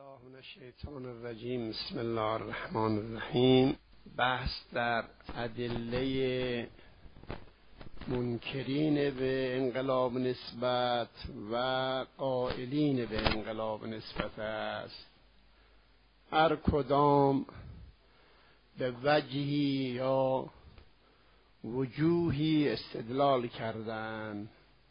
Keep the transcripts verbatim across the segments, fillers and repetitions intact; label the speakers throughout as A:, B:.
A: الله من الشیطان الرجیم. بسم الله الرحمن الرحیم. بحث در ادله منکرین به انقلاب نسبت و قائلین به انقلاب نسبت است. هر کدام به وجهی یا وجوهی استدلال کردند.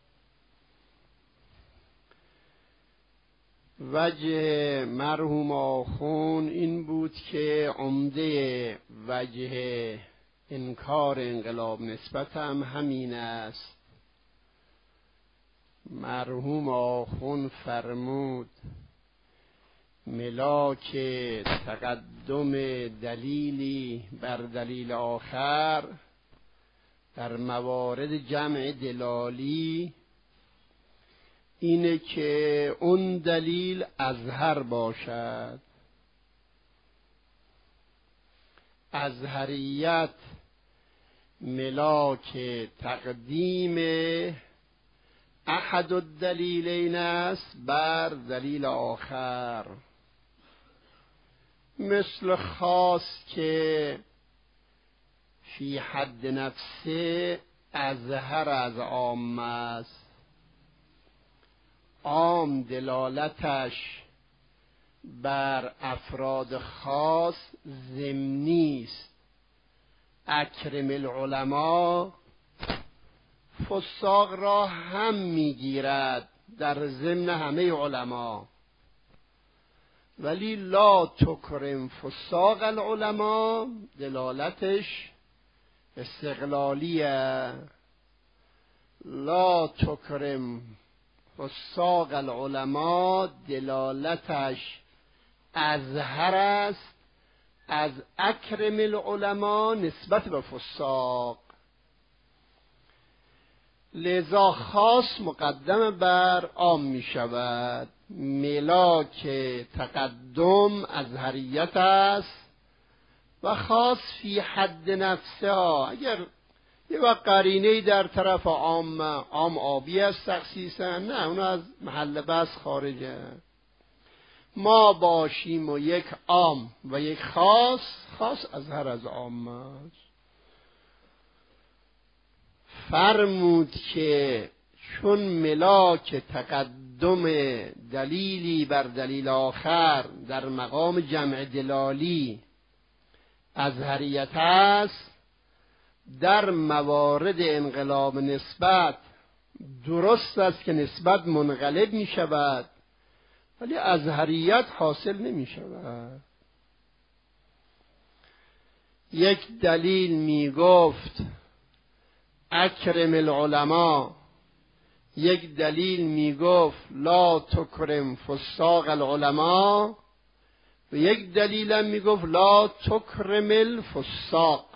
A: وجه مرحوم آخوند این بود که عمده وجه انکار انقلاب نسبت هم همین است. مرحوم آخوند فرمود ملاک تقدم دلیلی بر دلیل آخر در موارد جمع دلالی اینه که اون دلیل اظهر باشد. اظهریت ملاک تقدیم احد الدلیلین است بر دلیل آخر، مثل خاص که فی حد نفسه اظهر از عام است. عام دلالتش بر افراد خاص ضمنی است. اکرم العلماء فساق را هم میگیرد در ضمن همه علما، ولی لا تکرم فساق العلماء دلالتش استقلالیه. لا تکرم فساق العلماء دلالتش اظهر است از اکرم العلماء نسبت به فساق. لذا خاص مقدم بر عام می شود. ملاک تقدم اظهریت است و خاص فی حد نفسه ها. اگر یه وقت قرینه‌ای در طرف عام عام آبی است تخصیصا، نه، اون از محل بحث خارجه. ما باشیم و یک عام و یک خاص، خاص اظهر از عام است. فرمود که چون ملاک تقدم دلیلی بر دلیل آخر در مقام جمع دلالی اظهریت است، در موارد انقلاب نسبت درست است که نسبت منقلب می شود ولی اظهریت حاصل نمی شود. یک دلیل می گفت اکرم العلماء، یک دلیل می گفت لا تکرم فساق العلماء و یک دلیل هم می گفت لا تکرم الفساق.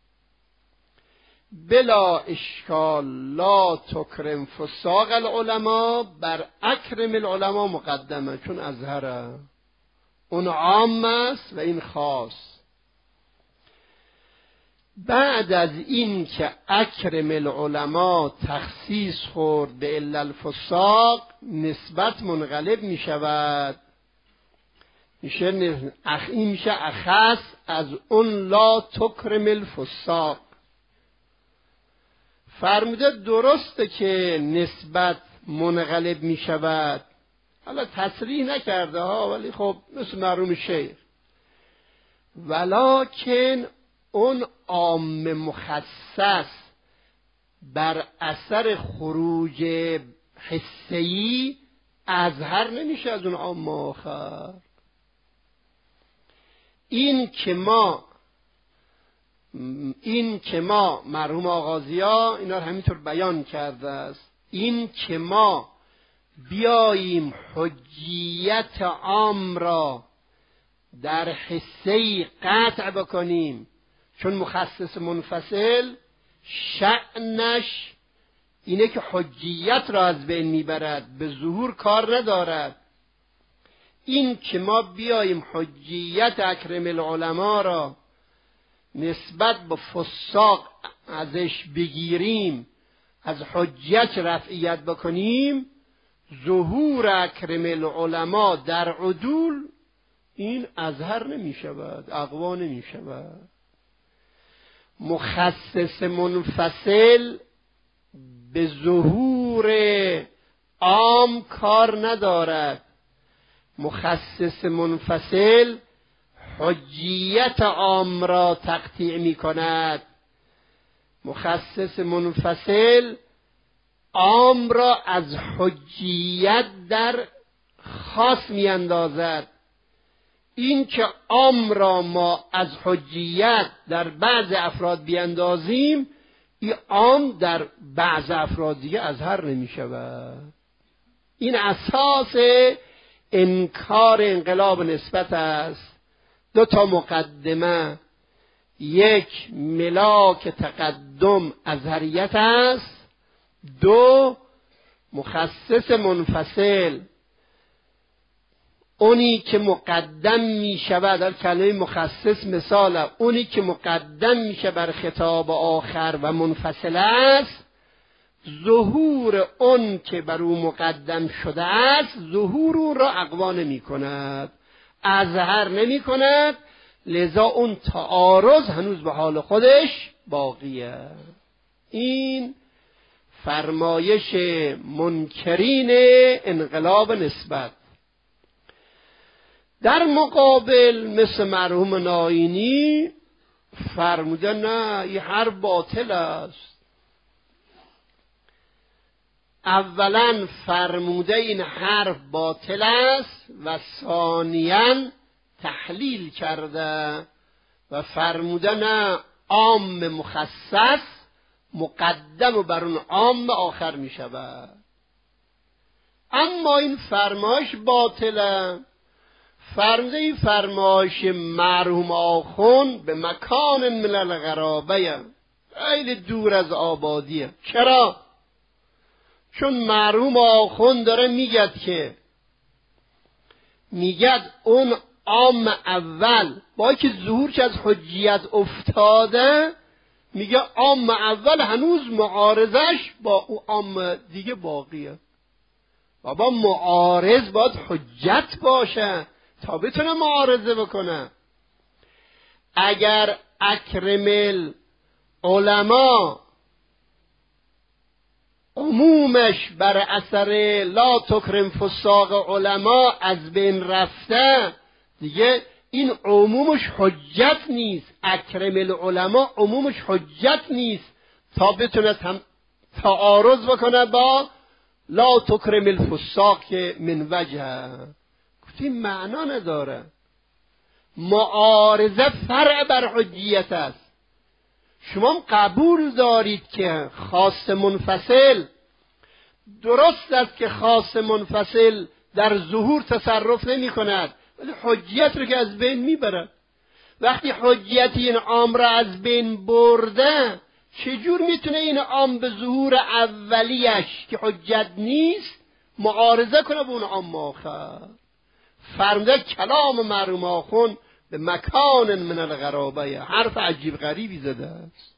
A: بلا اشکال لا تکرم فساق العلماء بر اکرم العلماء مقدمه، چون اظهره. اون عام است و این خاص. بعد از این که اکرم العلماء تخصیص خورد به الا الفساق، نسبت منقلب می شود، میشه این میشه اخص از اون لا تکرم الفساق. فرموده درسته که نسبت منقلب می شود، حالا تصریح نکرده ها، ولی خب مثل مرحوم شیخ، ولکن اون عام مخصص بر اثر خروج حسیی اظهر نمیشه از اون عام آخر. این که ما این که ما مرحوم آغازیا اینا رو همینطور بیان کرده است، این که ما بیاییم حجیت عام را در حسه قطع بکنیم، چون مخصص منفصل شأنش اینه که حجیت را از بین میبرد، به ظهور کار ندارد. این که ما بیاییم حجیت اکرم العلماء را نسبت به فساق ازش بگیریم، از حجت رفعیت بکنیم، ظهور اکرم العلماء در عدول این اظهر نمی شود، اقوا نمی شود. مخصص منفصل به ظهور عام کار ندارد. مخصص منفصل حجیت عام را تقطیع می کند. مخصص منفصل عام را از حجیت در خاص می اندازد. این که عام را ما از حجیت در بعض افراد بیاندازیم، این عام در بعض افراد دیگه اظهر نمی شود. این اساس انکار انقلاب نسبت است. دو تا مقدمه، یک ملاک تقدم اظهریت است، دو مخصص منفصل. اونی که مقدم می شود، در کلمه مخصص مثال، اونی که مقدم می شود بر خطاب آخر و منفصل است، ظهور اون که بر او مقدم شده است ظهور او را اقوا نمی کند، اظهر نمی کند، لذا اون تعارض هنوز به حال خودش باقیه. این فرمایش منکرین انقلاب نسبت. در مقابل مثل مرحوم ناینی فرموده نه، این حرف باطل است. اولا فرموده این حرف باطل است و ثانیاً تحلیل کرده و فرموده نه، عام مخصص مقدم و بر اون عام آخر می شود. اما این فرمایش باطله. فرموده این فرمایش مرحوم آخوند به مکان من الغرابه، خیلی دور از آبادیه. چرا؟ چون مرحوم آخوند داره میگد که میگد اون عام اول با که ظهورش از حجیت افتاده، میگه عام اول هنوز معارضش با او عام دیگه باقیه. بابا معارض باید حجت باشه تا بتونه معارضه بکنه. اگر اکرم العلماء عمومش بر اثر لا تکرم فساق علما از بین رفته، دیگه این عمومش حجت نیست. اکرم العلماء عمومش حجت نیست تا بتونه تعارض بکنه با لا تکرم الفساق من وجه. گفتیم معنا نداره. معارضه فرع بر حجیت است. شما قبول دارید که خاص منفصل، درست است که خاص منفصل در ظهور تصرف نمی کند، ولی حجیت رو که از بین می برد. وقتی حجیت این عام را از بین برده، چجور میتونه این عام به ظهور اولیش که حجت نیست معارضه کنه به اون عام آخر؟ فرموده کلام مرحوم آخوند به مکان من الغرابه، حرف عجیب غریبی زده است.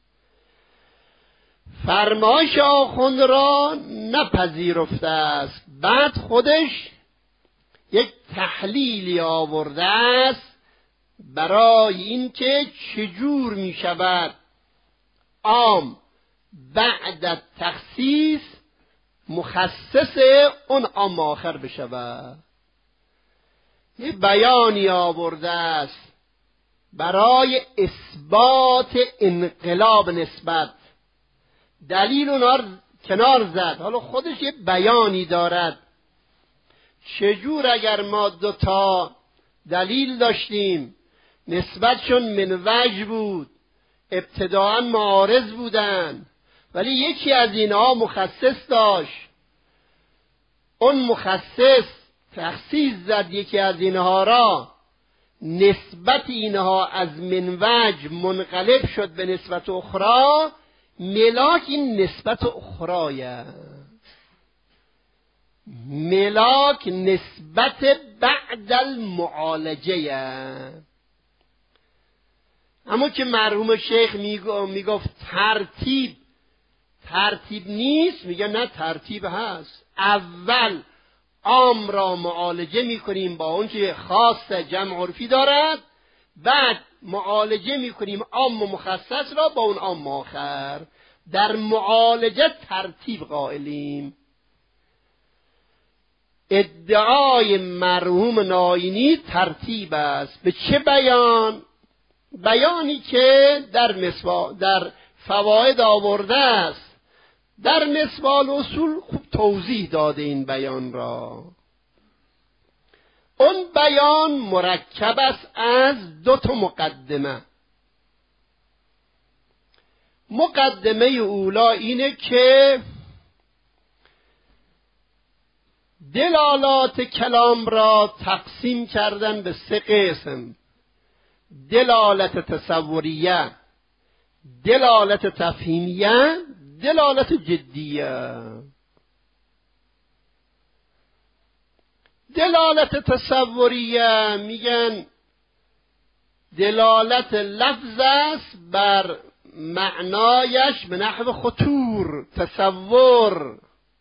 A: فرمایش آخوند را نپذیرفته است. بعد خودش یک تحلیلی آورده است برای اینکه چجور می شود عام بعد تخصیص مخصص اون عام آخر بشود. یه بیانی آورده است برای اثبات انقلاب نسبت. دلیل اونها کنار زد، حالا خودش یه بیانی دارد. چجور اگر ما دوتا دلیل داشتیم، نسبتشون من وجه بود، ابتداعا معارض بودن، ولی یکی از اینها مخصص داشت، اون مخصص تخصیص زد یکی از اینها را، نسبت اینها از من وجه منقلب شد به نسبت اخرى، ملاک این نسبت اخرایه. ملاک نسبت بعد المعالجه. اما که مرحوم شیخ میگفت ترتیب ترتیب نیست، میگه نه ترتیب هست. اول عام را معالجه میکنیم با اون که خاص جمع عرفی دارد، بعد معالجه میکنیم عام و مخصص را با اون عام آخر. در معالجه ترتیب قائلیم. ادعای مرحوم ناینی ترتیب است. به چه بیان؟ بیانی که در مصباح در فواید آورده است. در مصباح الاصول خوب توضیح داده این بیان را. اون بیان مرکب است از دو تا مقدمه. مقدمه اولا اینه که دلالات کلام را تقسیم کردن به سه قسم: دلالت تصوریه، دلالت تفهیمیه، دلالت جدیه. دلالت تصوریه میگن دلالت لفظ است بر معنایش به نحو خطور، تصور.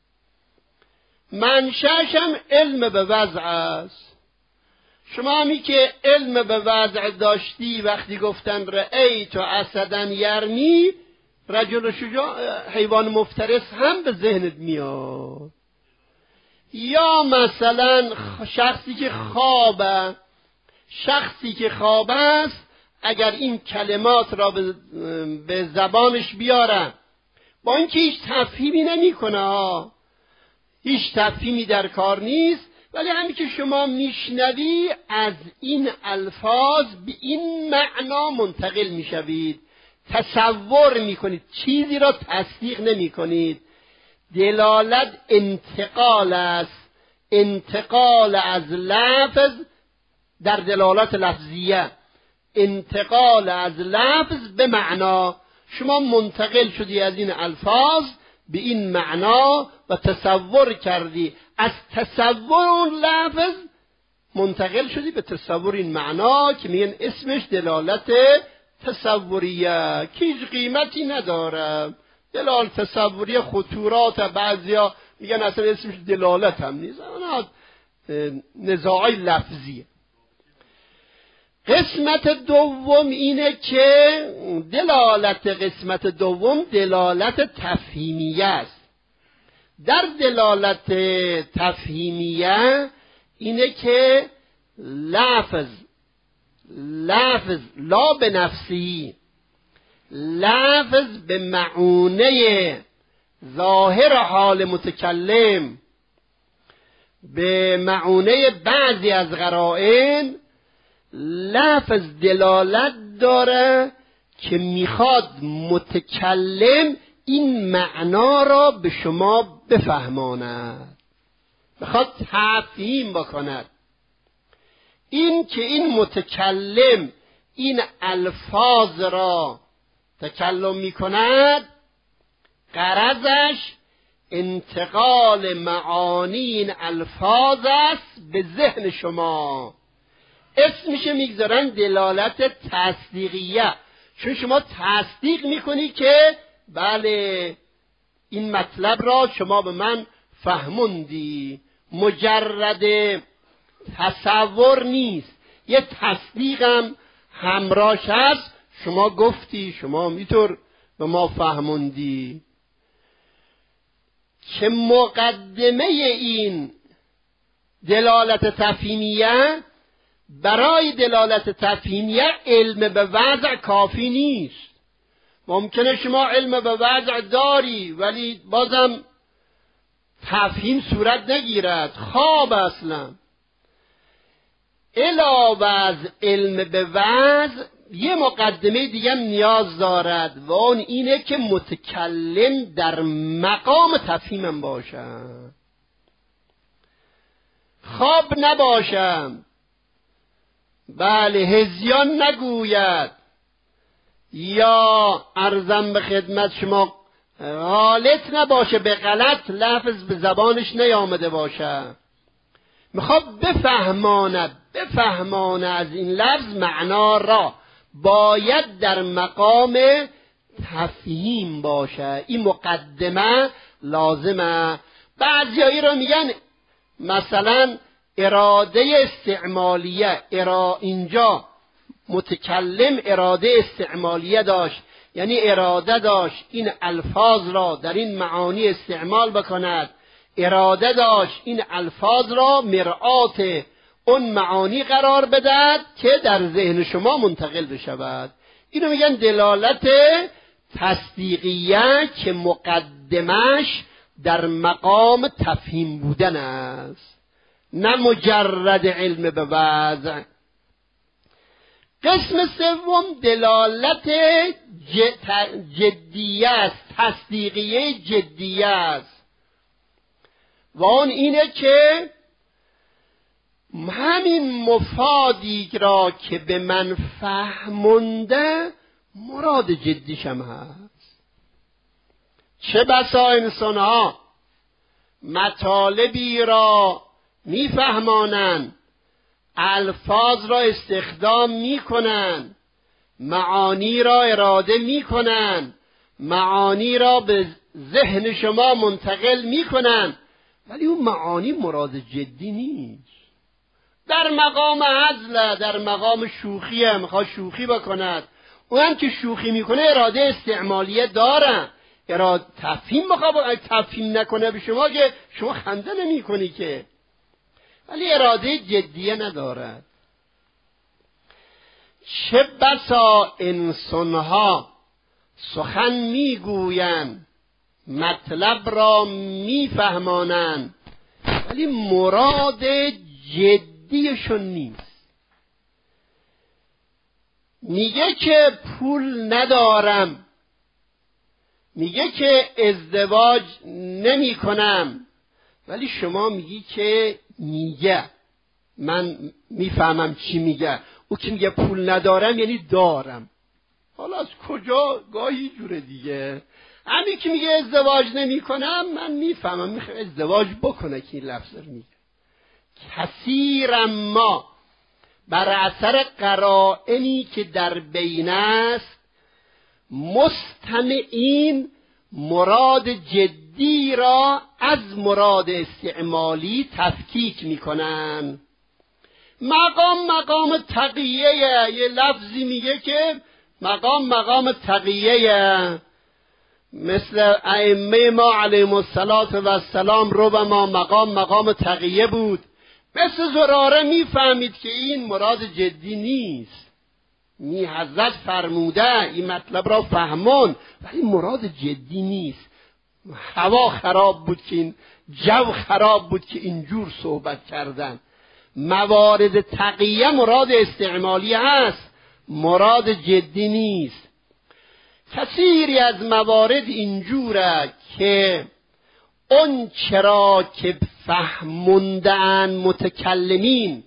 A: منشأش هم علم به وضع است. شما همی که علم به وضع داشتی وقتی گفتن رأیت اسدًا یرمی، رجل شجاع، حیوان مفترس هم به ذهنت میاد. یا مثلا شخصی که خوابه، شخصی که خواب است اگر این کلمات را به زبانش بیاره، با اینکه هیچ تفهیمی نمیکنه، هیچ تفهیمی در کار نیست، ولی همین که شما میشنوی از این الفاظ به این معنا منتقل میشوید، تصور میکنید، چیزی را تصدیق نمیکنید. دلالت انتقال است، انتقال از لفظ در دلالت لفظیه، انتقال از لفظ به معنا. شما منتقل شدی از این الفاظ به این معنا و تصور کردی، از تصور اون لفظ منتقل شدی به تصور این معنا که میگن اسمش دلالت تصوریه که هیچ قیمتی نداره. دلالت تصوریه خطورات، بعضیا میگن اصلا اسمش دلالت هم نیست، اونا نزاعی لفظیه. قسمت دوم اینه که دلالت قسمت دوم دلالت تفهیمیه است. در دلالت تفهیمیه اینه که لفظ لفظ لا به نفسی، لفظ به معونه ظاهر حال متکلم، به معونه بعضی از قرائن، لفظ دلالت داره که میخواد متکلم این معنا را به شما بفهماند، میخواد تفهیم بکند. این که این متکلم این الفاظ را تکلم میکند، غرضش انتقال معانی این الفاظ است به ذهن شما. اسمش میگذارن دلالت تصدیقیه، چون شما تصدیق میکنی که بله این مطلب را شما به من فهموندی. مجرد تصور نیست، یه تصدیقم همراهش هست. شما گفتی، شما میطور به ما فهموندی. که مقدمه این دلالت تفهیمیه، برای دلالت تفهیمیه علم به وضع کافی نیست. ممکنه شما علم به وضع داری ولی بازم تفهیم صورت نگیرد، خواب اصلا. علاوه از علم به وضع یه مقدمه دیگه نیاز دارد و اون اینه که متکلم در مقام تفهیمم باشد، خواب نباشم، بله هزیان نگوید، یا عرضم به خدمت شما غالط نباشه، به غلط لفظ به زبانش نیامده باشه، میخواد بفهماند بفهمانه از این لفظ معنا را، باید در مقام تفهیم باشه. این مقدمه لازمه. بعضیایی رو میگن مثلا اراده استعمالیه، ارا اینجا متکلم اراده استعمالیه داشت، یعنی اراده داشت این الفاظ را در این معانی استعمال بکند، اراده داشت این الفاظ را مرآت اون معانی قرار بدهد که در ذهن شما منتقل بشود. اینو میگن دلالت تصدیقیه که مقدمش در مقام تفهیم بودن است، نه مجرد علم به وضع. قسم سوم دلالت جدیه است، تصدیقیه جدیه است، و اون اینه که همین مفادی را که به من فهمونده مراد جدیشم هست. چه بسا انسانها مطالبی را میفهمانند، الفاظ را استخدام میکنند، معانی را اراده میکنند، معانی را به ذهن شما منتقل میکنند، ولی اون معانی مراد جدی نیست. در مقام عزله، در مقام شوخی هم میخواد شوخی بکند، اون هم که شوخی میکنه اراده استعمالیه داره، اراده تفهیم میخواد تفهیم نکنه به شما که شما خنده نمیکنی که، ولی اراده جدیه ندارد. چه بسا انسانها سخن میگویند، مطلب را میفهمانند، ولی مراد جدیشون نیست. میگه که پول ندارم، میگه که ازدواج نمی کنم، ولی شما میگی که میگه، من میفهمم چی میگه. او که میگه پول ندارم یعنی دارم. حالا از کجا؟ گاهی جوره دیگه. همین که میگه ازدواج نمی کنم من میفهمم میخوام ازدواج بکنه که این لفظ رو میگه. کثیر ما بر اثر قرائنی که در بین است مستمعین مراد جدی را از مراد استعمالی تفکیک میکنن. مقام مقام تقیه، یه لفظی میگه که مقام مقام تقیه، مثل ائمه ما علیهم السلام رو به ما مقام مقام تقیه بود. مثل زراره میفهمید که این مراد جدی نیست، می حضرت فرموده این مطلب را فهمون، ولی مراد جدی نیست. هوا خراب بود که این جو خراب بود که اینجور صحبت کردن. موارد تقیه مراد استعمالی هست، مراد جدی نیست. کثیری از موارد اینجوره که اون چرا که فهموندن متکلمین،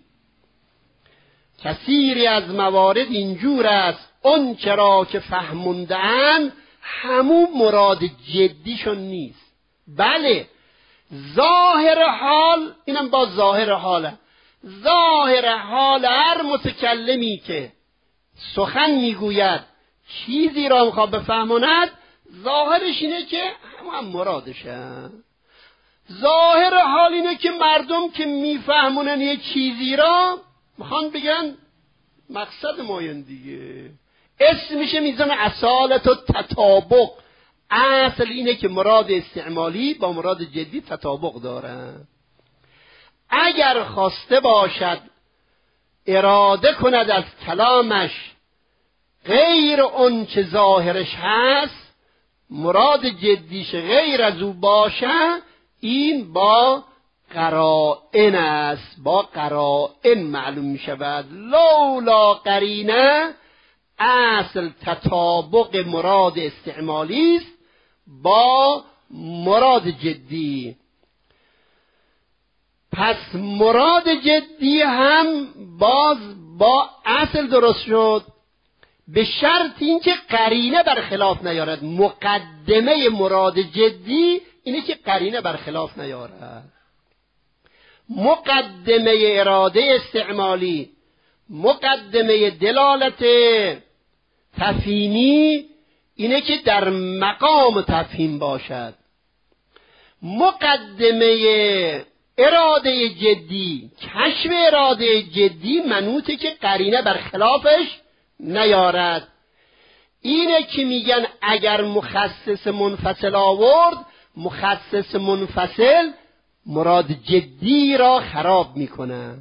A: کثیری از موارد اینجور است اون چرا که فهموندن همون مراد جدیشون نیست. بله ظاهر حال، اینم با ظاهر حاله، ظاهر حال هر متکلمی که سخن میگوید چیزی را میخواد بفهموند، ظاهرش اینه که همون مرادشه. ظاهر حال اینه که مردم که میفهمونن یه چیزی را میخوان بگن مقصد ما این دیگه، اسمشه میزن اصالت و تطابق. اصل اینه که مراد استعمالی با مراد جدی تطابق داره. اگر خواسته باشد اراده کند از کلامش غیر اون که ظاهرش هست، مراد جدیش غیر از او باشه، این با قرائن است، با قرائن معلوم می شود. لولا قرینه اصل تطابق مراد استعمالی است با مراد جدی. پس مراد جدی هم باز با اصل درست شد، به شرط اینکه قرینه برخلاف نیارد. مقدمه مراد جدی اینه که قرینه برخلاف نیارد. مقدمه اراده استعمالی، مقدمه دلالت تفهیمی اینه که در مقام تفهیم باشد. مقدمه اراده جدی، کشف اراده جدی منوطه که قرینه بر خلافش نیارد. اینه که میگن اگر مخصص منفصل آورد، مخصص منفصل مراد جدی را خراب میکنه،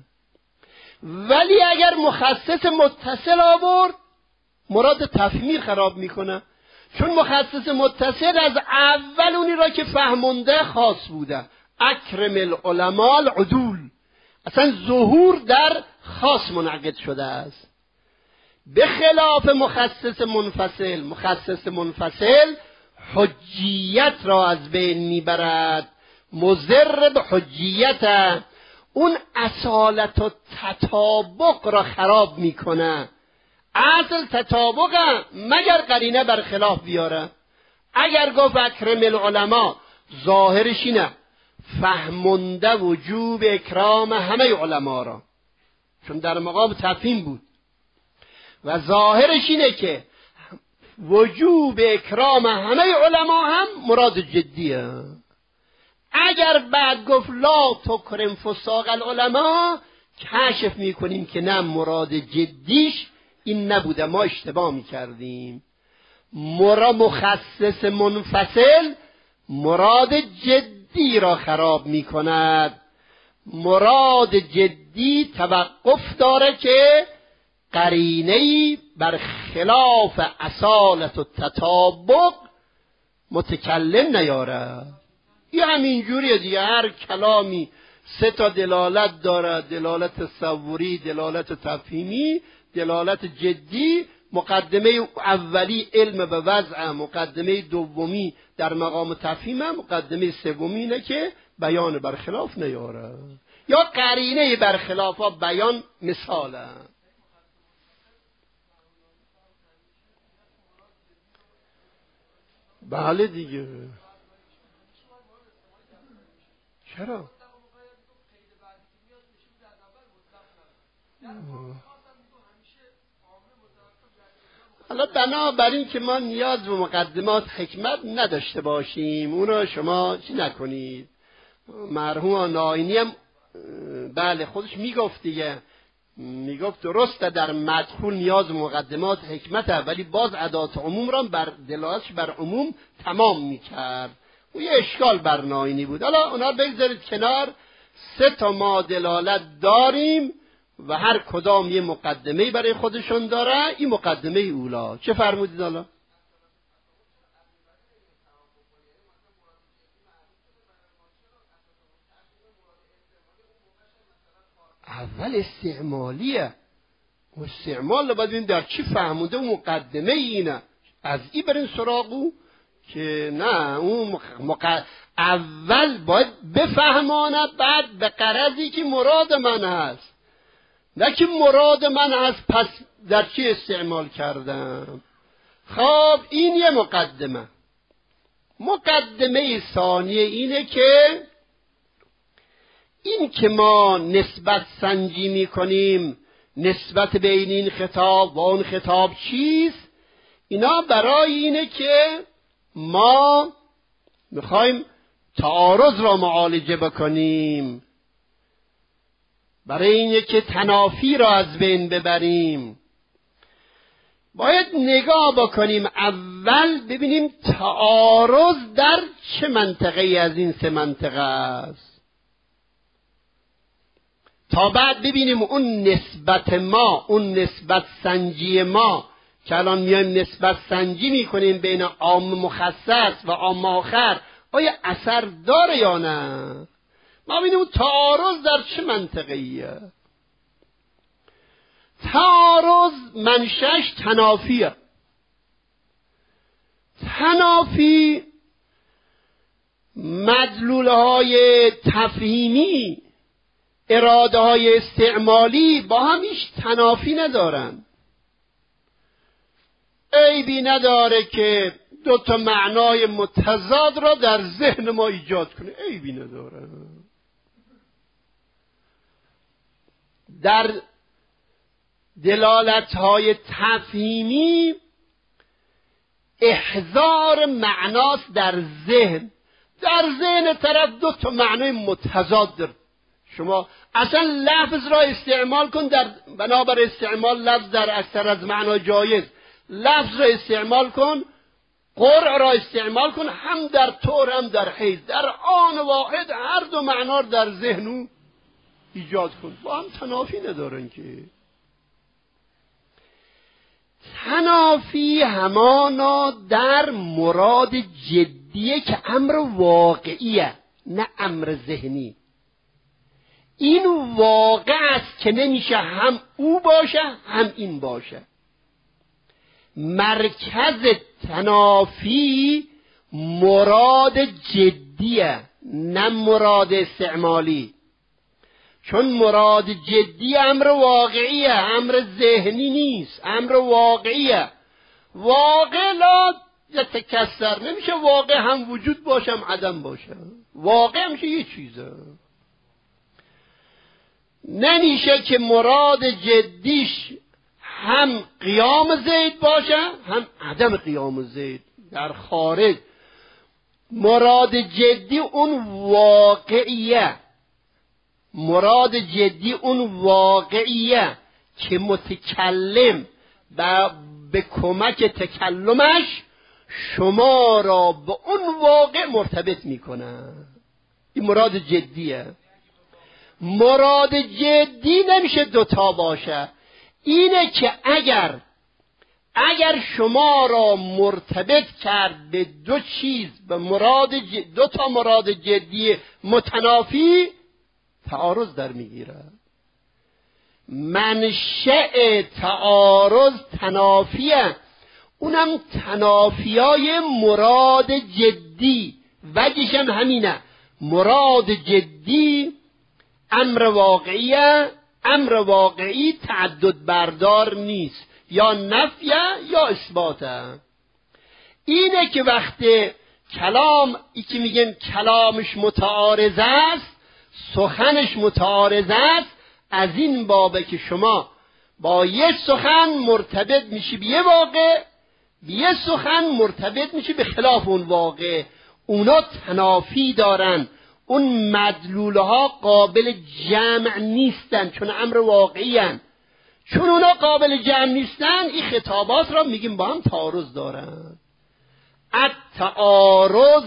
A: ولی اگر مخصص متصل آورد مراد تفهیمی خراب میکنه، چون مخصص متصل از اول اونی را که فهمونده خاص بوده. اکرم العلماء العدول، اصلا ظهور در خاص منعقد شده است. به خلاف مخصص منفصل، مخصص منفصل حجیت را از بین میبرد، مضر به حجیت، اون اصالت و تطابق را خراب میکنه. اصل تطابق مگر قرینه برخلاف بیاره. اگر گفت اکرم العلماء، ظاهرش اینه فهمونده وجوب اکرام همه علما را، چون در مقام تفهیم بود، و ظاهرش اینه که وجوب اکرام همه علما هم مراد جدیه. اگر بعد گفت لا تکرم فساق العلماء، کشف میکنیم که نه، مراد جدیش این نبوده، ما اشتباه میکردیم. مراد مخصص منفصل مراد جدی را خراب میکند. مراد جدی توقف داره که قرینه‌ای بر خلاف اصالت و تطابق متکلم نیاره. یه همین جوریه دیگه، هر کلامی سه تا دلالت داره: دلالت تصوری، دلالت تفهیمی، دلالت جدی. مقدمه اولی علم به وضع، مقدمه دومی در مقام تفهیم، مقدمه سومی اینه که بیان برخلاف نیاره یا قرینه برخلاف بیان. مثاله بله دیگه. چرا؟ حالا بنابراین که ما نیاز به مقدمات حکمت نداشته باشیم، اون رو شما چی نکنید. مرحوم ناینی هم بله خودش میگفت دیگه، میگفت درسته در مدخول نیاز به مقدمات حکمته، ولی باز ادات عموم را بر دلالتش بر عموم تمام میکرد. و یه اشکال بر ناینی بود. حالا اونا بگذارید کنار. سه تا ما دلالت داریم و هر کدام یه مقدمه‌ای برای خودشون داره. این مقدمه اولا چه فرمودید؟ حالا اول استعمالیه، استعمال رو باید ببینیم در چی فهمونده و مقدمه اینه، از این برین سراغو که نه اون مق... اول باید بفهمانه، بعد به غرضی که مراد من هست، نه که مراد من هست پس در چی استعمال کردم. خب این یه مقدمه. مقدمه ثانیه اینه که این که ما نسبت سنجی میکنیم، نسبت بین این خطاب و اون خطاب چیست، اینا برای اینه که ما میخوایم تعارض را معالجه بکنیم، برای اینه که تنافی را از بین ببریم. باید نگاه بکنیم اول ببینیم تعارض در چه منطقه‌ای از این سه منطقه است، تا بعد ببینیم اون نسبت ما، اون نسبت سنجی ما که الان میایم نسبت سنجی میکنیم بین عام مخصص و عام آخر، آیا اثر داره یا نه. ما ببینیم اون تعارض در چه منطقه‌ایه. تعارض منشأش تنافیه. تنافی مدلولهای تفهیمی، اراده های استعمالی با هم هیچ تنافی ندارن. عیبی نداره که دو تا معنای متضاد را در ذهن ما ایجاد کنه، عیبی نداره. در دلالت های تفهیمی احضار معناست در ذهن، در ذهن طرف دو تا معنای متضاد شما اصلا لفظ را استعمال کن، در بنابر استعمال لفظ در اکثر از معنا جایز، لفظ را استعمال کن، قرع را استعمال کن، هم در طور هم در حیض، در آن واحد هر دو معنا در ذهن ایجاد کن، با هم تنافی ندارن که. تنافی همانا در مراد جدیه که امر واقعیه، نه امر ذهنی. این واقع است که نمیشه هم او باشه هم این باشه. مرکز تنافی مراد جدیه، نه مراد استعمالی. چون مراد جدی امر واقعیه، امر ذهنی نیست، امر واقعیه. واقع لا یتکسر، نمیشه واقع هم وجود باشه هم عدم باشه. واقع میشه یه چیزه. نمیشه که مراد جدیش هم قیام زید باشه هم عدم قیام زید. در خارج مراد جدی اون واقعیه، مراد جدی اون واقعیه که متکلم به کمک تکلمش شما را به اون واقع مرتبط میکنه. این مراد جدیه. مراد جدی نمیشه دوتا باشه. اینه که اگر اگر شما را مرتبط کرد به دو چیز، به مراد جد... دو تا مراد جدی متنافی، تعارض در میگیره. منشأ تعارض تنافیه، اونم تنافیای مراد جدی. وجهش هم همینه، مراد جدی امر واقعیه، امر واقعی تعدد بردار نیست، یا نفیه یا اثباته. اینه که وقتی کلام ای که میگن کلامش متعارض است، سخنش متعارض است، از این بابه که شما با یه سخن مرتبط میشی به یه واقع، به یه سخن مرتبط میشی به خلاف اون واقع. اونا تنافی دارن، اون مدلولها قابل جمع نیستن چون امر واقعی هن. چون اونا قابل جمع نیستن، این خطابات را میگیم با هم تعارض دارن. التعارض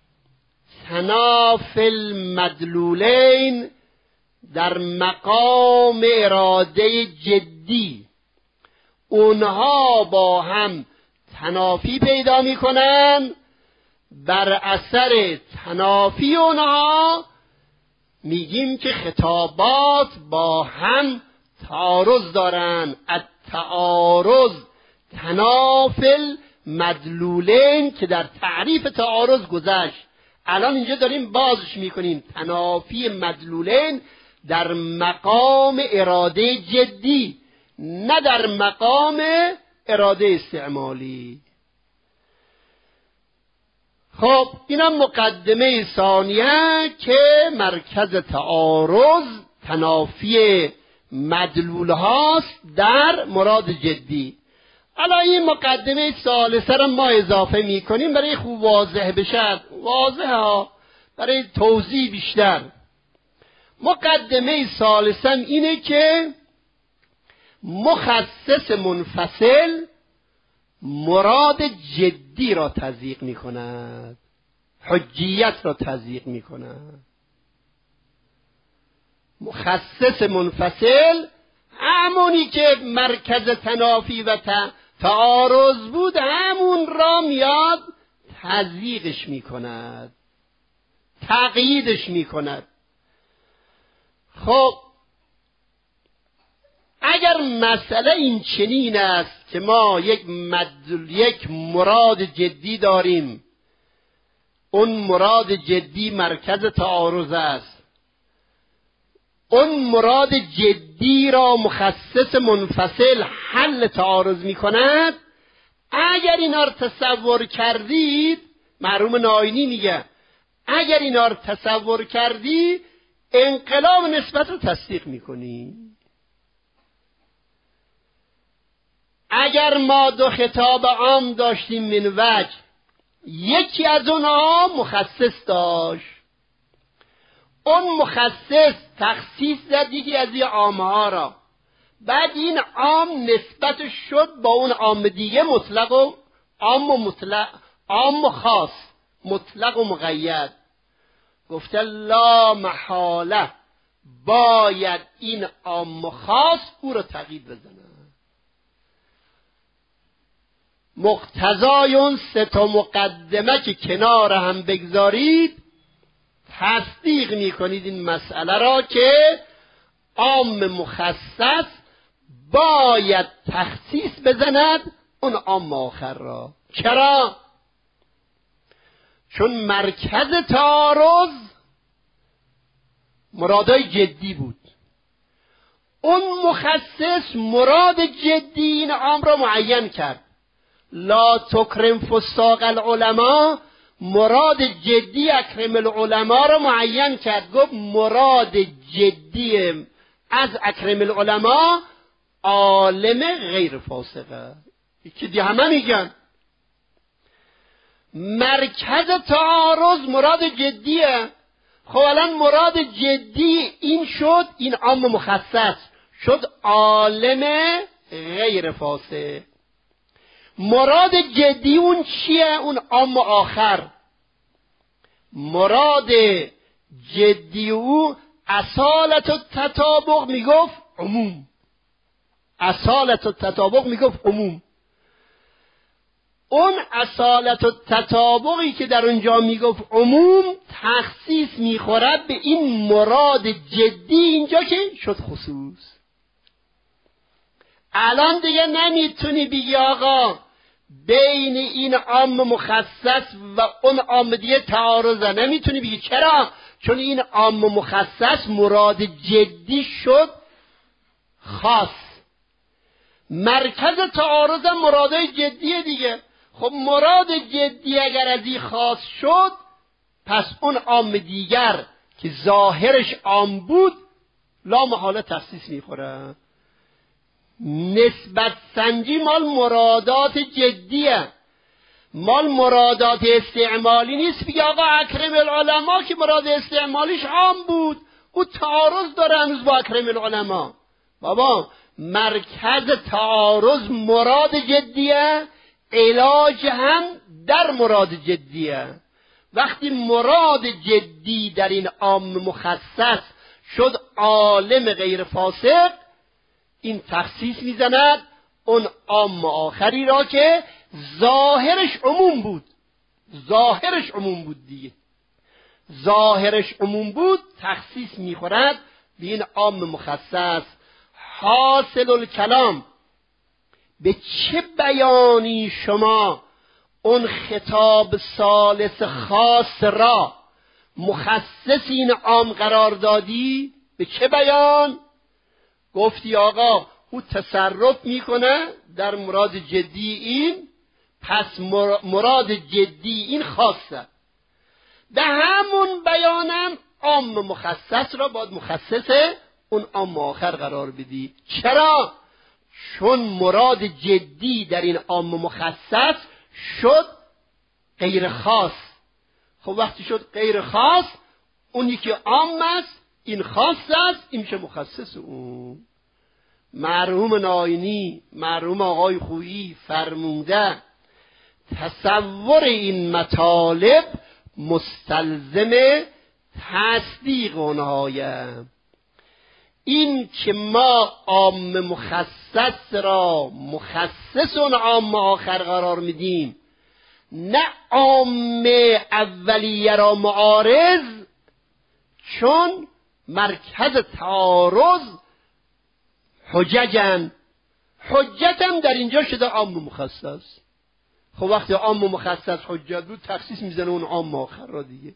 A: تنافی المدلولین در مقام اراده جدی، اونها با هم تنافی پیدا میکنن. بر اثر تنافی اونها میگیم که خطابات با هم تعارض دارن. التعارض تنافی المدلولین که در تعریف تعارض گذشت، الان اینجا داریم بازش میکنیم. تنافی مدلولین در مقام اراده جدی، نه در مقام اراده استعمالی. خب اینم مقدمه ثانیه که مرکز تعارض تنافی مدلول هاست در مراد جدی. الان این مقدمه ثالثه را ما اضافه می کنیم برای خوب واضح بشد، واضح ها، برای توضیح بیشتر. مقدمه ثالثه اینه که مخصص منفصل مراد جدی را تضییق می کند، حجیت را تضییق می کند. مخصص منفصل همونی که مرکز تنافی و تعارض بود، همون را میاد تضییقش می کند، تقییدش می کند. خب اگر مسئله این چنین است که ما یک مدل یک مراد جدی داریم، اون مراد جدی مرکز تعارض است، اون مراد جدی را مخصص منفصل حل تعارض می کند. اگر اینا رو تصور کردید، مرحوم ناینی میگه اگر اینا رو تصور کردی، انقلاب نسبت رو تصدیق میکنی. اگر ما دو خطاب عام داشتیم من وجه، یکی از اونها مخصص داشت، اون مخصص تخصیص زد یکی از این عامها را، بعد این عام نسبت شد با اون عام دیگه مطلق و عام و مطلق، عام و خاص، مطلق و مقید. گفته لا محاله باید این عام و خاص او را تغییر بزنه. مقتضای اون سه تا مقدمه که کنار هم بگذارید تصدیق میکنید این مسئله را که عام مخصص باید تخصیص بزند اون عام آخر را. چرا؟ چون مرکز تعارض مرادای جدی بود، اون مخصص مراد جدی این عام را معین کرد. لا تکرم فساق العلماء مراد جدی اکرم العلماء را معین کرد. گفت مراد جدی از اکرم العلماء عالم غیر فاسقه. که دی همه میگن مرکز تعارض مراد جدیه. خب الان مراد جدی این شد، این عام مخصص شد عالم غیر فاسق. مراد جدی اون چیه؟ اون عام آخر. مراد جدی او اصالت و تطابق میگفت عموم، اصالت و تطابق میگفت عموم. اون اصالت و تطابقی که در اونجا میگفت عموم تخصیص میخورد به این مراد جدی اینجا که شد خصوص. الان دیگه نمیتونی بگی آقا بین این عام مخصص و اون عام دیگه تعارضه. نمیتونی بگی. چرا؟ چون این عام مخصص مراد جدی شد خاص. مرکز تعارض مرادای جدیه دیگه. خب مراد جدی اگر از این خاص شد پس اون عام دیگر که ظاهرش عام بود لا محاله تخصیص میخوره. نسبت سنجی مال مرادات جدیه، مال مرادات استعمالی نیست. بگه آقا اکرم العلماء که مراد استعمالیش عام بود او تعارض داره هنوز با اکرم العلماء. بابا مرکز تعارض مراد جدیه، علاج هم در مراد جدیه. وقتی مراد جدی در این عام مخصص شد عالم غیر فاسق، این تخصیص میزند اون عام آخری را که ظاهرش عموم بود. ظاهرش عموم بود دیگه، ظاهرش عموم بود تخصیص میخورد به این عام مخصص. حاصل الکلام به چه بیانی شما اون خطاب ثالث خاص را مخصص این عام قرار دادی؟ به چه بیان؟ گفتی آقا او تصرف میکنه در مراد جدی این، پس مراد جدی این خاصه. به همون بیانم عام مخصص را باید مخصص اون عام آخر قرار بدی. چرا؟ چون مراد جدی در این عام مخصص شد غیر خاص. خب وقتی شد غیر خاص اونی که عام است این خاص است، این میشه مخصص اون. مرحوم ناینی، مرحوم آقای خویی فرموده تصور این مطالب مستلزم تصدیق اونهایه. این که ما عام مخصص را مخصص اون عام آخر قرار میدیم، نه عام اولیه را معارض، چون مرکز تعارض حججن. حجتم در اینجا شده عام مخصص. خب وقتی عام مخصص حجت بود تخصیص میزنه اون عام آخر را دیگه.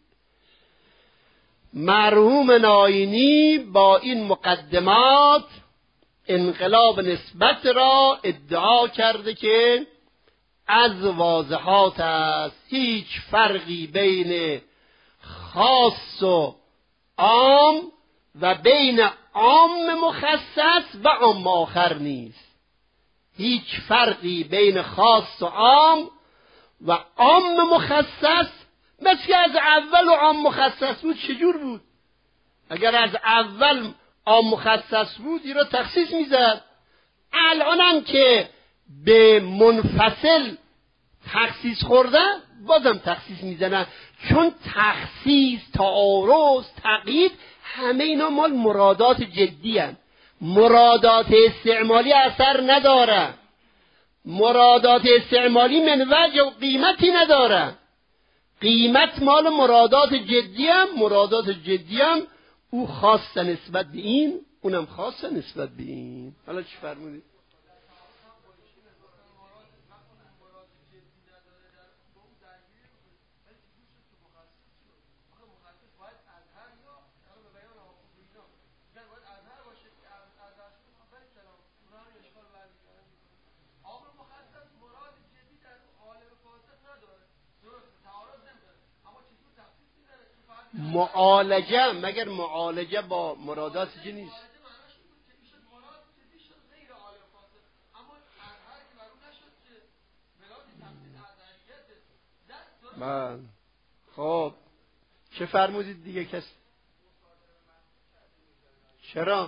A: مرحوم ناینی با این مقدمات انقلاب نسبت را ادعا کرده که از واضحات است، هیچ فرقی بین خاص و عام و بین عام مخصص و عام آخر نیست. هیچ فرقی بین خاص و عام و عام مخصص مثل از اول و عام مخصص بود. چجور بود؟ اگر از اول عام مخصص بود این رو تخصیص میزد. الانم که به منفصل تخصیص خوردن بازم تخصیص میزنن، چون تخصیص، تعارض، تقیید همه اینا مال مرادات جدی هن. مرادات استعمالی اثر نداره. مرادات استعمالی منوج و قیمتی نداره. قیمت مال مرادات جدی هم. مرادات جدی هم او خاصه نسبت به این، اونم خاصه نسبت به این. حالا چی فرمودید؟ معالجه مگر معالجه با مرادات چی نیست؟ من خب چه فرمودید دیگه کسی؟ چرا؟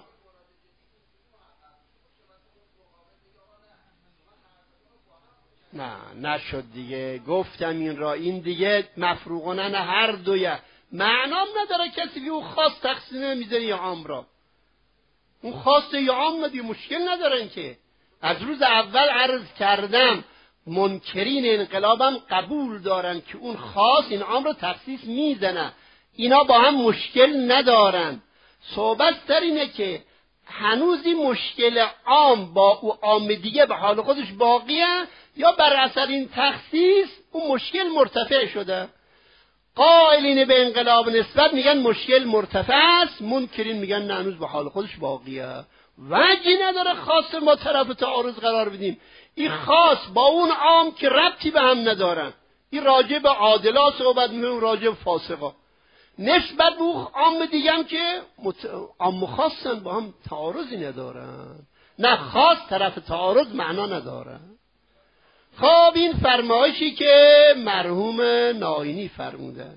A: نه نشد دیگه، گفتم این را، این دیگه مفروغانه هر دویه، معنام نداره کسی بی اون خاص تقسیم میزنی یا عام را. اون خاص یا عام ندی مشکل ندارن که. از روز اول عرض کردم منکرین انقلابم قبول دارن که اون خاص این عام را تخصیص میزنه، اینا با هم مشکل ندارن. صحبت در اینه که هنوز این مشکل عام با او عام دیگه به حال خودش باقیه یا بر اثر این تخصیص اون مشکل مرتفع شده. قائلین به انقلاب نسبت میگن مشکل مرتفع است، منکرین میگن نه هنوز به حال خودش باقیه. وجهی نداره خاص ما طرف تعارض قرار بدیم. این خاص با اون عام که ربطی به هم ندارن. این راجع به عادلا صحبت میکنه، راجع به فاسقا. نسبت به اون عام دیگه هم که مت... عام و خاصن با هم تعارضی ندارن. نه خاص طرف تعارض معنا نداره. خب این فرمایشی که مرحوم ناینی فرموده،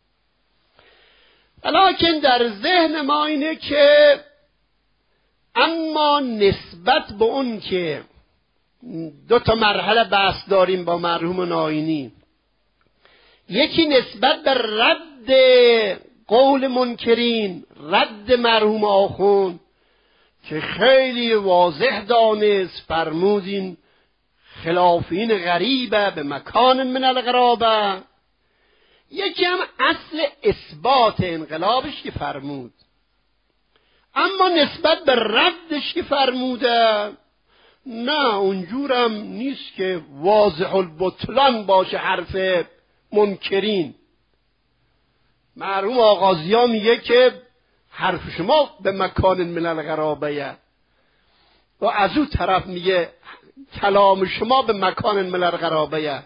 A: ولیکن در ذهن ما اینه که اما نسبت به اون که دو تا مرحله بحث داریم با مرحوم ناینی، یکی نسبت به رد قول منکرین، رد مرحوم آخوند که خیلی واضح دانست، فرمودین خلافین غریبه به مکان من الغرابه. یکی هم اصل اثبات انقلابش که فرمود. اما نسبت به ردش که فرموده نه اونجورم نیست که واضح البطلان باشه حرف منکرین. مرحوم آغازیا میگه که حرف شما به مکان من الغرابه و از اون طرف میگه کلام شما به مکان من الغرابه.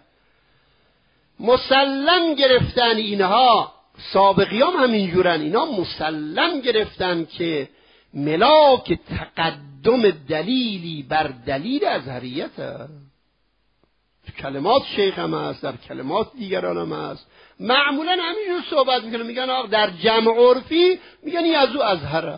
A: مسلم گرفتن اینها، سابقیام هم اینجورن، اینا مسلم گرفتن که ملاک تقدم دلیلی بر دلیل ازهریت هست. کلمات شیخ هم هست، در کلمات دیگران هم هست. معمولا همینجور صحبت میکنه، میگن آقا در جمع عرفی میگن این از او ازهره.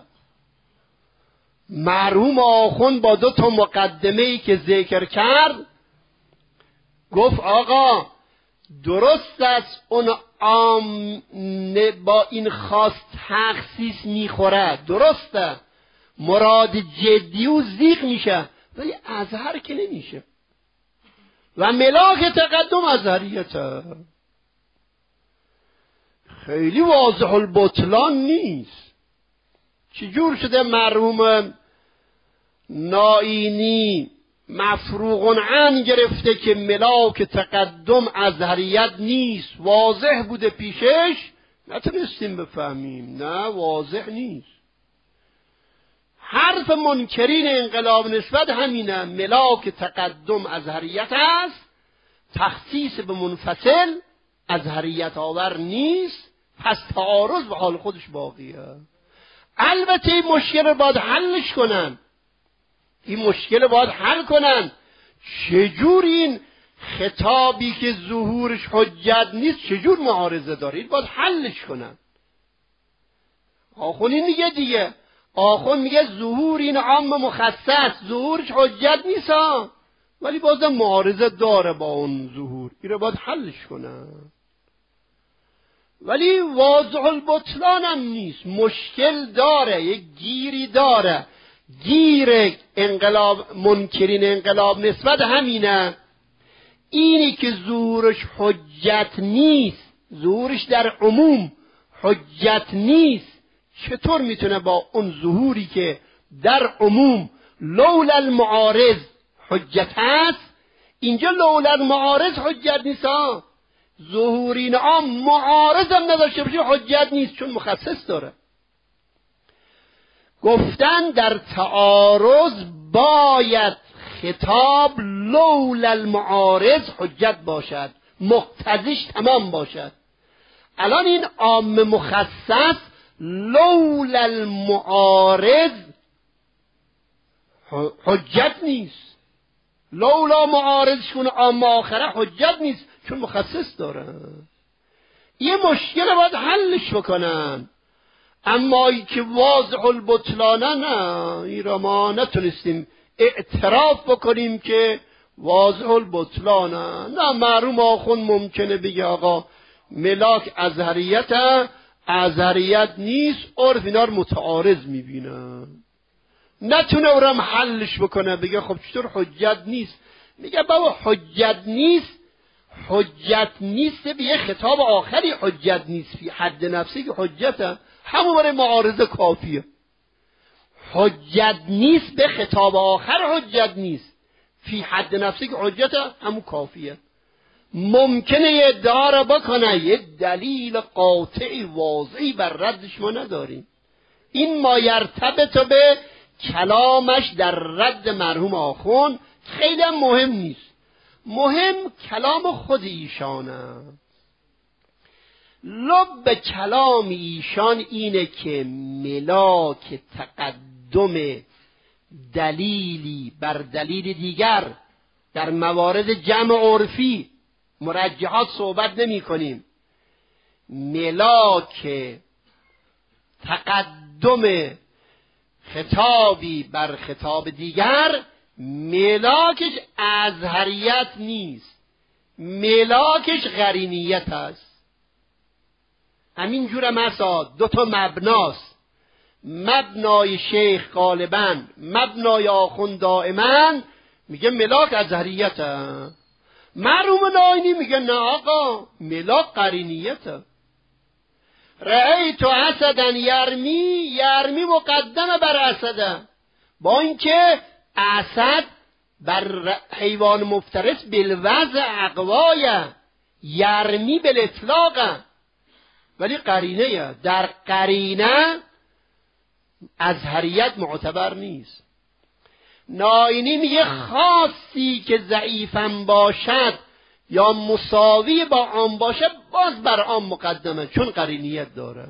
A: مرحوم آخوند با دو تا مقدمه‌ای که ذکر کرد گفت آقا درست است اون عام با این خاص تخصیص میخوره، درسته مراد جدی و زیغ میشه، ولی ازهر که نمیشه و ملاک تقدم ازهریته. خیلی واضح البطلان نیست. چجور شده مرحوم ناینی مفروغ عن گرفته که ملاک تقدم ازهریت نیست؟ واضح بوده پیشش، نتونستیم بفهمیم. نه واضح نیست. حرف منکرین انقلاب نسبت همینه، ملاک تقدم ازهریت است، تخصیص به منفصل ازهریت آور نیست، پس تعارض به حال خودش باقیه. البته این مشکل رو باید حلش کنن، این مشکل رو باید حل کنن. چجور این خطابی که ظهورش حجت نیست چجور معارضه داره؟ این باید حلش کنن. آخونی میگه دیگه، آخون میگه ظهور این عام مخصص، ظهورش حجت نیست ها، ولی بازم معارضه داره با اون ظهور، این رو باید حلش کنن. ولی واضح البطلان هم نیست، مشکل داره، یک گیری داره. گیر انقلاب، منکرین انقلاب نسبت همینه، اینی که ظهورش حجت نیست، ظهورش در عموم حجت نیست، چطور میتونه با اون ظهوری که در عموم لولا المعارض حجت هست، اینجا لولا المعارض حجت نیست ها. ظهورین عام معارض هم نداشته باشه حجت نیست، چون مخصص داره. گفتن در تعارض باید خطاب لولا المعارض حجت باشد، مقتضیش تمام باشد. الان این عام مخصص لولا المعارض حجت نیست، لولا معارض کنه عام آخره حجت نیست، چون مخصص داره. یه مشکل باید حلش بکنن، اما ای که واضح البطلانه نه، این را ما نتونستیم اعتراف بکنیم که واضح البطلانه. نه، معلوم آخون ممکنه بگه آقا ملاک ازهریت، ازهریت نیست، عرف اینا رو متعارض میبینه، نتونه او را حلش بکنه، بگه خب چطور حجت نیست؟ میگه بابا حجت نیست، حجت نیست به یه خطاب آخری حجت نیست، فی حد نفسی که حجته، همون برای معارضه کافیه. حجت نیست به خطاب آخر حجت نیست، فی حد نفسی که حجته، همون کافیه. ممکنه یه ادعا را بکنه، یه دلیل قاطعی واضحی بر ردش ما نداریم. این ما یرتبط به کلامش در رد مرحوم آخون خیلی هم مهم نیست، مهم کلام خود ایشانه. لب کلام ایشان اینه که ملاک تقدم دلیلی بر دلیل دیگر در موارد جمع عرفی، مرجحات صحبت نمی کنیم، ملاک تقدم خطابی بر خطاب دیگر ملاکش ازهریت نیست، ملاکش قرینیت است. همین جور مسا دو تا مبناست، مبنای شیخ غالباً، مبنای آخوند دائما میگه ملاک ازهریت است، مرحوم ناینی میگه نه آقا ملاک قرینیت. رأیت اسدا یرمی، یرمی مقدمه بر اسده، با اینکه اسد بر حیوان مفترس بالوضع اقوایه، یرمی بالاطلاق، ولی قرینه، در قرینه ازهریت معتبر نیست. ناینی میگه خاصی که ضعیفم باشد یا مساوی با عام باشه باز بر عام مقدمه، چون قرینیت داره.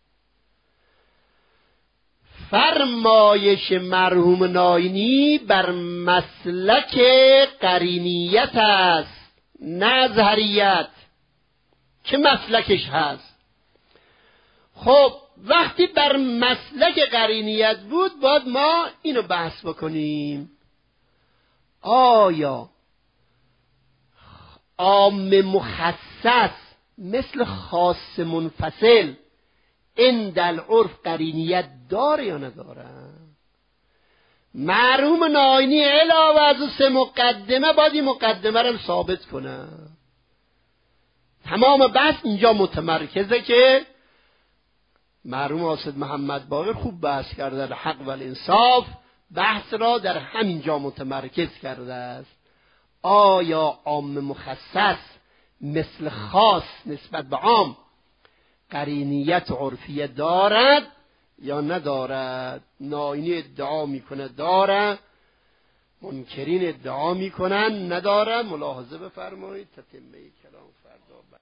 A: فرمایش مرحوم ناینی بر مسلک قرینیت است، نه ازهریت. چه مسلکش هست؟ خب وقتی بر مسلک قرینیت بود باید ما اینو بحث بکنیم، آیا عام مخصص مثل خاص منفصل عند العرف قرینیت داره یا نداره؟ مرحوم ناینی علاوه از سه مقدمه باید این مقدمه رو ثابت کنه. تمام بحث اینجا متمرکزه که مرحوم حاسد محمد باقر خوب بحث کرده، در حق و الانصاف بحث را در همین جا متمرکز کرده است. آیا عام مخصص مثل خاص نسبت به عام قرینیت عرفیه دارد یا ندارد؟ ناینی ادعا میکنه داره، منکرین ادعا میکنن نداره. ملاحظه بفرمایید، تتمه کلام فردا.